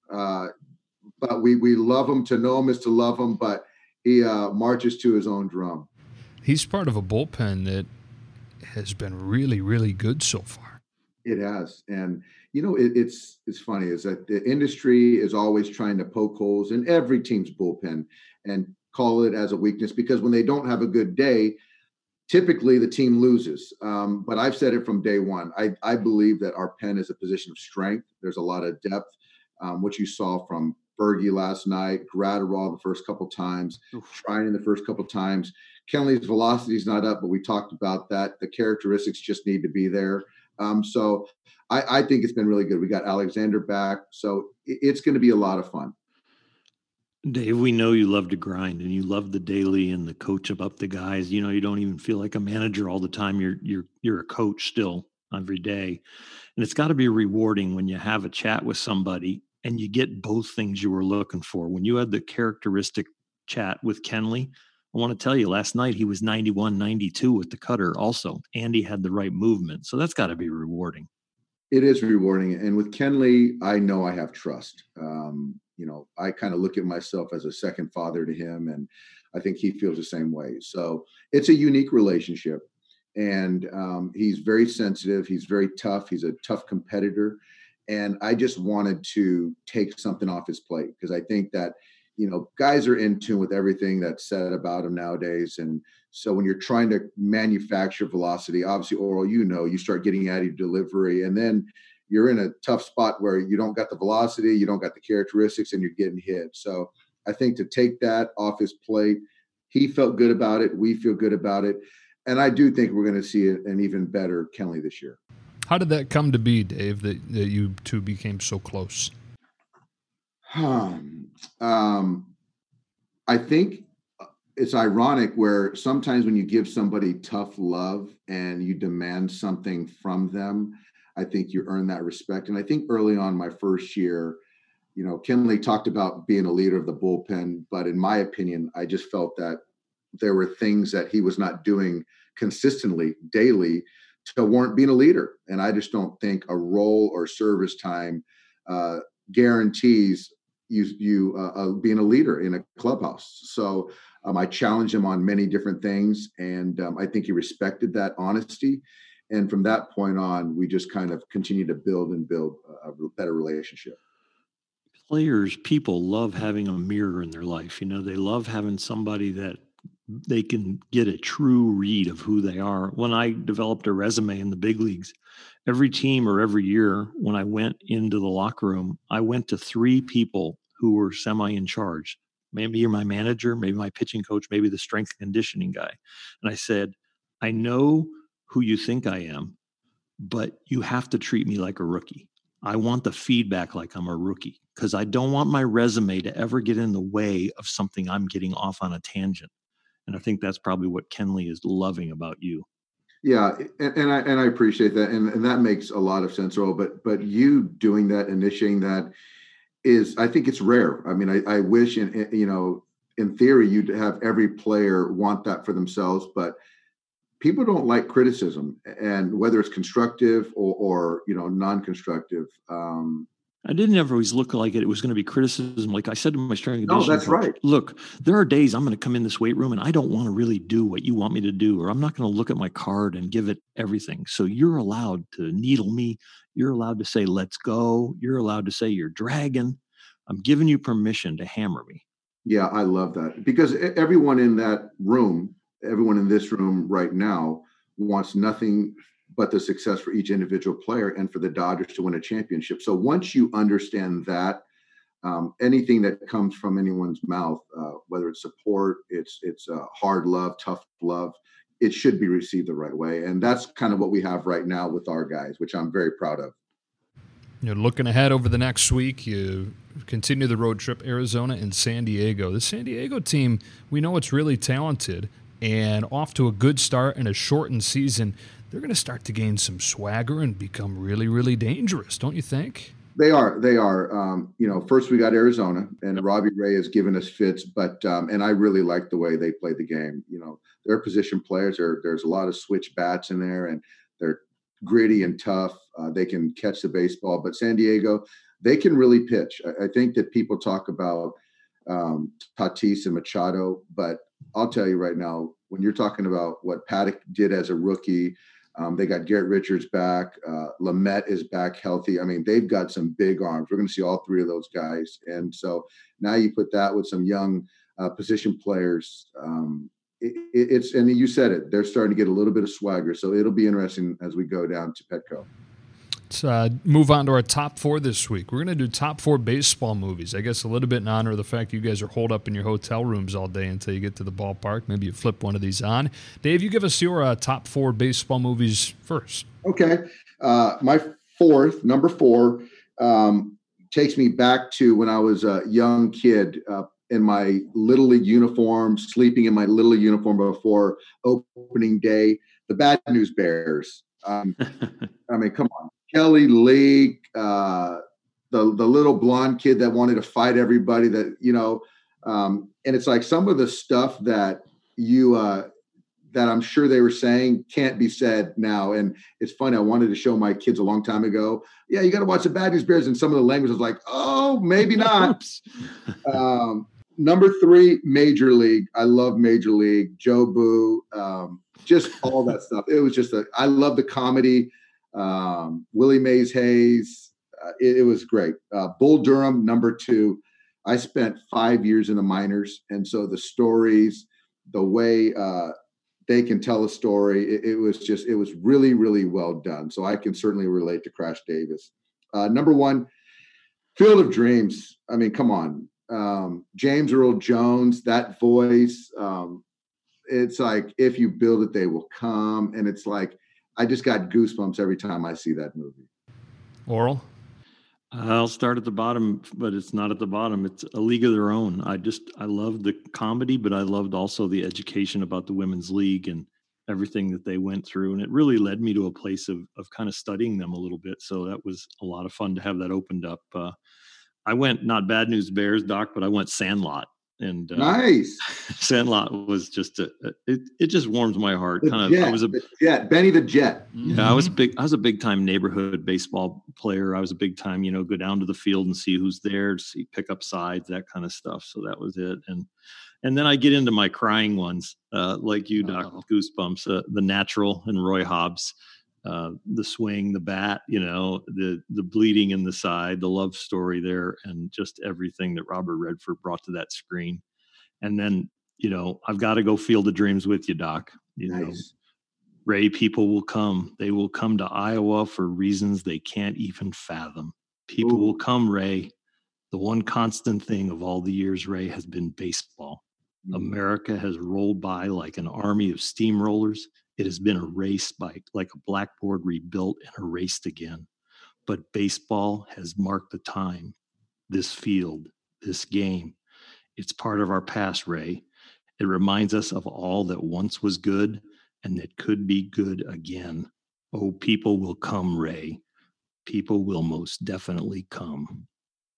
F: But we love him. To know him is to love him, but he marches to his own drum.
B: He's part of a bullpen that has been really, really good so far.
F: It has. And, it's funny is that the industry is always trying to poke holes in every team's bullpen and call it as a weakness, because when they don't have a good day, typically the team loses. But I've said it from day one. I believe that our pen is a position of strength. There's a lot of depth, what you saw from Berge last night, Gratterall the first couple times, Treinen the first couple times. Kenley's velocity is not up, but we talked about that. The characteristics just need to be there. So I think it's been really good. We got Alexander back, so it's going to be a lot of fun.
C: Dave, we know you love to grind and you love the daily and the coach up the guys. You don't even feel like a manager all the time. You're a coach still every day. And it's got to be rewarding when you have a chat with somebody and you get both things you were looking for. When you had the characteristic chat with Kenley, I want to tell you, last night he was 91, 92 with the cutter also, and he had the right movement. So that's got to be rewarding.
F: It is rewarding. And with Kenley, I know I have trust. I kind of look at myself as a second father to him, and I think he feels the same way. So it's a unique relationship, and he's very sensitive. He's very tough. He's a tough competitor. And I just wanted to take something off his plate, because I think that, guys are in tune with everything that's said about him nowadays. And so when you're trying to manufacture velocity, obviously, Oral, you start getting out of your delivery, and then you're in a tough spot where you don't got the velocity, you don't got the characteristics, and you're getting hit. So I think to take that off his plate, he felt good about it. We feel good about it. And I do think we're going to see an even better Kenley this year.
B: How did that come to be, Dave, that you two became so close?
F: I think it's ironic where sometimes when you give somebody tough love and you demand something from them, I think you earn that respect. And I think early on my first year, Kenley talked about being a leader of the bullpen, but in my opinion, I just felt that there were things that he was not doing consistently, daily, to warrant being a leader. And I just don't think a role or service time guarantees you being a leader in a clubhouse. So I challenged him on many different things, and I think he respected that honesty. And from that point on, we just kind of continue to build a better relationship.
C: People love having a mirror in their life. They love having somebody that they can get a true read of who they are. When I developed a resume in the big leagues, every team or every year when I went into the locker room, I went to 3 people who were semi in charge. Maybe you're my manager, maybe my pitching coach, maybe the strength and conditioning guy. And I said, I know who you think I am, but you have to treat me like a rookie. I want the feedback like I'm a rookie, because I don't want my resume to ever get in the way of something I'm getting off on a tangent. And I think that's probably what Kenley is loving about you.
F: Yeah, and I appreciate that, and that makes a lot of sense, Earl. But you doing that, initiating that, is, I think it's rare. I mean, I wish, in theory, you'd have every player want that for themselves, but people don't like criticism, and whether it's constructive or non-constructive.
C: I didn't ever always look like it was going to be criticism. Like I said to my strength and conditioning
F: that's
C: coach,
F: right.
C: Look, there are days I'm going to come in this weight room and I don't want to really do what you want me to do, or I'm not going to look at my card and give it everything. So you're allowed to needle me. You're allowed to say, let's go. You're allowed to say you're dragging. I'm giving you permission to hammer me.
F: Yeah, I love that, because everyone in that room, everyone in this room right now wants nothing but the success for each individual player and for the Dodgers to win a championship. So once you understand that, anything that comes from anyone's mouth, whether it's support, it's hard love, tough love, it should be received the right way. And that's kind of what we have right now with our guys, which I'm very proud of.
B: Looking ahead over the next week, you continue the road trip, Arizona and San Diego. The San Diego team, we know it's really talented and off to a good start in a shortened season. They're going to start to gain some swagger and become really, really dangerous, don't you think?
F: They are. First we got Arizona, and Robbie Ray has given us fits, but and I really like the way they play the game. They're position players. There's a lot of switch bats in there, and they're gritty and tough. They can catch the baseball. But San Diego, they can really pitch. I think that people talk about Tatis and Machado, but I'll tell you right now, when you're talking about what Paddock did as a rookie, They got Garrett Richards back. Lamette is back healthy. I mean, they've got some big arms. We're going to see all three of those guys. And so now you put that with some young position players. It's and you said it. They're starting to get a little bit of swagger. So it'll be interesting as we go down to Petco.
B: Let's move on to our top 4 this week. We're going to do top 4 baseball movies. I guess a little bit in honor of the fact you guys are holed up in your hotel rooms all day until you get to the ballpark. Maybe you flip one of these on. Dave, you give us your top 4 baseball movies first.
F: Okay. My number 4, takes me back to when I was a young kid in my Little League uniform, sleeping in my Little League uniform before opening day. The Bad News Bears. I mean, come on. Kelly Lee, the little blonde kid that wanted to fight everybody that, and it's like some of the stuff that that I'm sure they were saying can't be said now. And it's funny. I wanted to show my kids a long time ago. Yeah, you got to watch the Bad News Bears. And some of the language was like, oh, maybe not. Number 3, Major League. I love Major League. Joe Boo, just all that stuff. It was just I love the comedy. Willie Mays Hayes. It was great. Bull Durham, number 2. I spent 5 years in the minors. And so the stories, the way they can tell a story, it was really, really well done. So I can certainly relate to Crash Davis. Number 1, Field of Dreams. I mean, come on. James Earl Jones, that voice. It's like, if you build it, they will come. And it's like, I just got goosebumps every time I see that movie.
B: Oral?
C: I'll start at the bottom, but it's not at the bottom. It's A League of Their Own. I loved the comedy, but I loved also the education about the women's league and everything that they went through. And it really led me to a place of kind of studying them a little bit. So that was a lot of fun to have that opened up. I went not Bad News Bears, Doc, but I went Sandlot. And
F: nice.
C: Sandlot was just it just warms my heart.
F: I was Benny the Jet.
C: Yeah, I was a big time neighborhood baseball player. I was a big time, go down to the field and see who's there, pick up sides, that kind of stuff. So that was it. And then I get into my crying ones, like you, Doc, with Goosebumps, The Natural and Roy Hobbs, the swing, the bat, the bleeding in the side, the love story there, and just everything that Robert Redford brought to that screen. And then, I've got to go Field of Dreams with you, Doc.
F: Nice.
C: Ray, people will come. They will come to Iowa for reasons they can't even fathom. People will come, Ray. The one constant thing of all the years, Ray, has been baseball. America has rolled by like an army of steamrollers. It has been erased like a blackboard rebuilt and erased again. But baseball has marked the time. This field, this game, it's part of our past, Ray. It reminds us of all that once was good and that could be good again. Oh, people will come, Ray. People will most definitely come.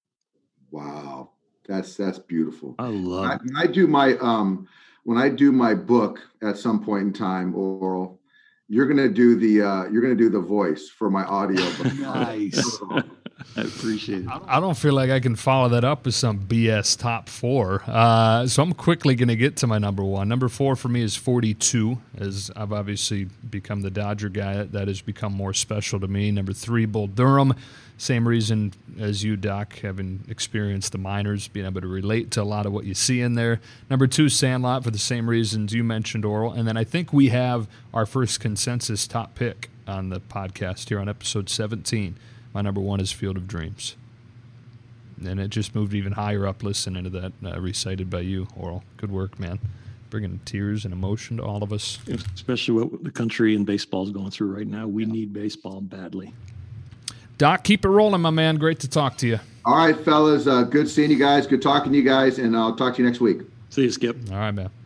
F: Wow. That's beautiful.
C: I love it.
F: I do my when I do my book at some point in time, Oral, you're gonna do the voice for my audio book.
C: Nice. I appreciate it.
B: I don't feel like I can follow that up with some BS top 4. So I'm quickly going to get to my number 1. Number 4 for me is 42, as I've obviously become the Dodger guy. That has become more special to me. Number 3, Bull Durham. Same reason as you, Doc, having experienced the minors, being able to relate to a lot of what you see in there. Number 2, Sandlot, for the same reasons you mentioned, Oral. And then I think we have our first consensus top pick on the podcast here on episode 17. My number 1 is Field of Dreams. And it just moved even higher up listening to that recited by you, Oral. Good work, man. Bringing tears and emotion to all of us.
C: Especially what the country and baseball is going through right now. We need baseball badly.
B: Doc, keep it rolling, my man. Great to talk to you.
F: All right, fellas. Good seeing you guys. Good talking to you guys. And I'll talk to you next week.
C: See you, Skip.
B: All right, man.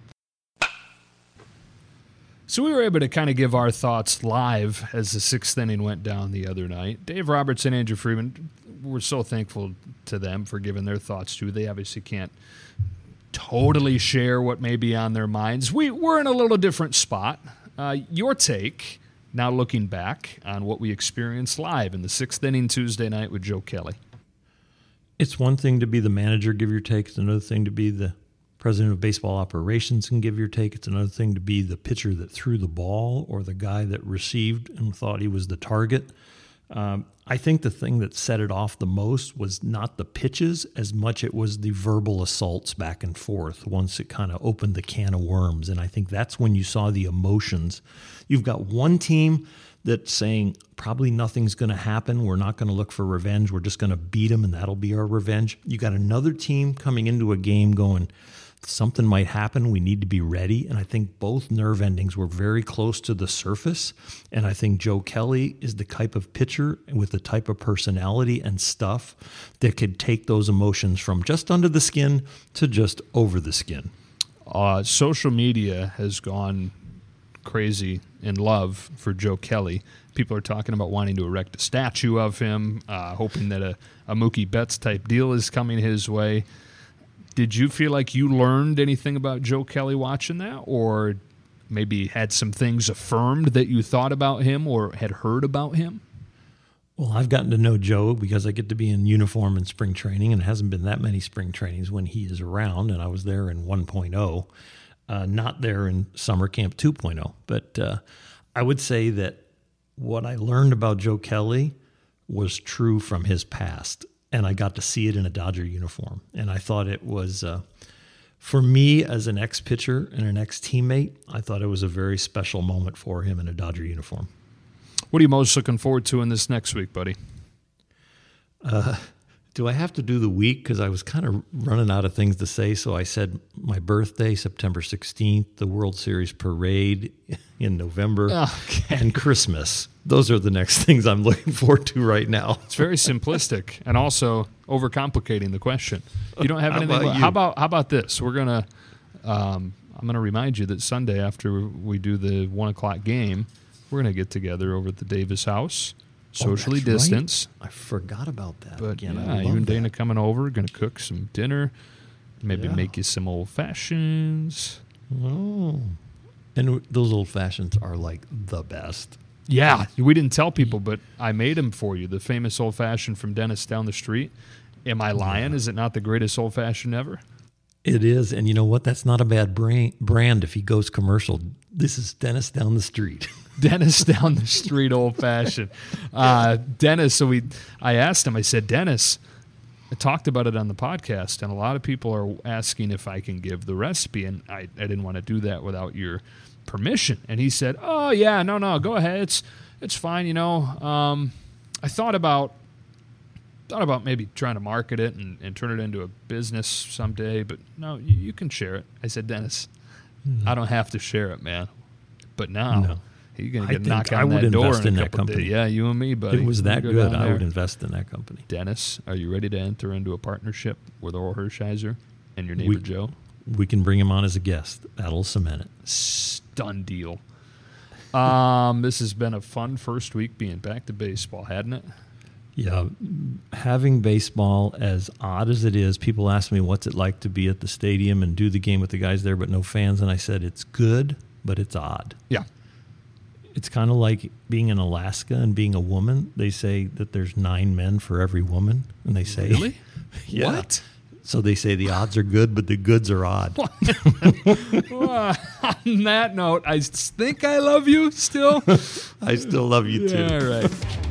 B: So we were able to kind of give our thoughts live as the 6th inning went down the other night. Dave Roberts and Andrew Freeman, we're so thankful to them for giving their thoughts too. They obviously can't totally share what may be on their minds. We're in a little different spot. Your take, now looking back on what we experienced live in the 6th inning Tuesday night with Joe Kelly.
C: It's one thing to be the manager, give your take. It's another thing to be the president of baseball operations can give your take. It's another thing to be the pitcher that threw the ball or the guy that received and thought he was the target. I think the thing that set it off the most was not the pitches as much it was the verbal assaults back and forth once it kind of opened the can of worms. And I think that's when you saw the emotions. You've got one team that's saying probably nothing's going to happen. We're not going to look for revenge. We're just going to beat them, and that'll be our revenge. You got another team coming into a game going, something might happen. We need to be ready. And I think both nerve endings were very close to the surface. And I think Joe Kelly is the type of pitcher with the type of personality and stuff that could take those emotions from just under the skin to just over the skin.
B: Social media has gone crazy in love for Joe Kelly. People are talking about wanting to erect a statue of him, hoping that a Mookie Betts type deal is coming his way. Did you feel like you learned anything about Joe Kelly watching that, or maybe had some things affirmed that you thought about him or had heard about him?
C: Well, I've gotten to know Joe because I get to be in uniform in spring training, and it hasn't been that many spring trainings when he is around, and I was there in 1.0, not there in summer camp 2.0. But I would say that what I learned about Joe Kelly was true from his past. And I got to see it in a Dodger uniform. And I thought it was, for me as an ex-pitcher and an ex-teammate, I thought it was a very special moment for him in a Dodger uniform.
B: What are you most looking forward to in this next week, buddy?
C: Do I have to do the week? Because I was kind of running out of things to say. So I said my birthday, September 16th, the World Series parade in November, and Christmas. Those are the next things I'm looking forward to right now.
B: It's very simplistic and also overcomplicating the question. You don't have anything.
C: How
B: how about this? We're gonna. I'm gonna remind you that Sunday after we do the 1:00 game, we're gonna get together over at the Davis house, socially distanced.
C: Right. I forgot about that.
B: But
C: again,
B: yeah, you and Dana coming over, gonna cook some dinner, maybe make you some old fashions.
C: Oh, and those old fashions are like the best.
B: Yeah, we didn't tell people, but I made them for you. The famous old-fashioned from Dennis down the street. Am I lying? Yeah. Is it not the greatest old-fashioned ever?
C: It is, and you know what? That's not a bad brand if he goes commercial. This is Dennis down the street.
B: Dennis down the street old-fashioned. Dennis, I asked him, I said, Dennis, I talked about it on the podcast, and a lot of people are asking if I can give the recipe, and I didn't want to do that without your permission. And he said, oh yeah, no, go ahead, it's fine. I thought about maybe trying to market it and turn it into a business someday, but no, you can share it. I said, Dennis, I don't have to share it, man, but now you're gonna get knocked on that door in a couple days. Yeah, you and me, buddy.
C: It was that good. I would invest in that company.
B: Dennis, are you ready to enter into a partnership with Oral Hershiser and your neighbor Joe?
C: We can bring him on as a guest. That'll cement it.
B: Done deal. This has been a fun first week being back to baseball, hadn't it?
C: Yeah. Having baseball, as odd as it is, people ask me what's it like to be at the stadium and do the game with the guys there but no fans, and I said it's good, but it's odd.
B: Yeah.
C: It's kind of like being in Alaska and being a woman. They say that there's 9 men for every woman, and they say...
B: Really?
C: Yeah.
B: What?
C: So they say the odds are good, but the goods are odd.
B: On that note, I think I love you still.
C: I still love you too.
B: Yeah, all right.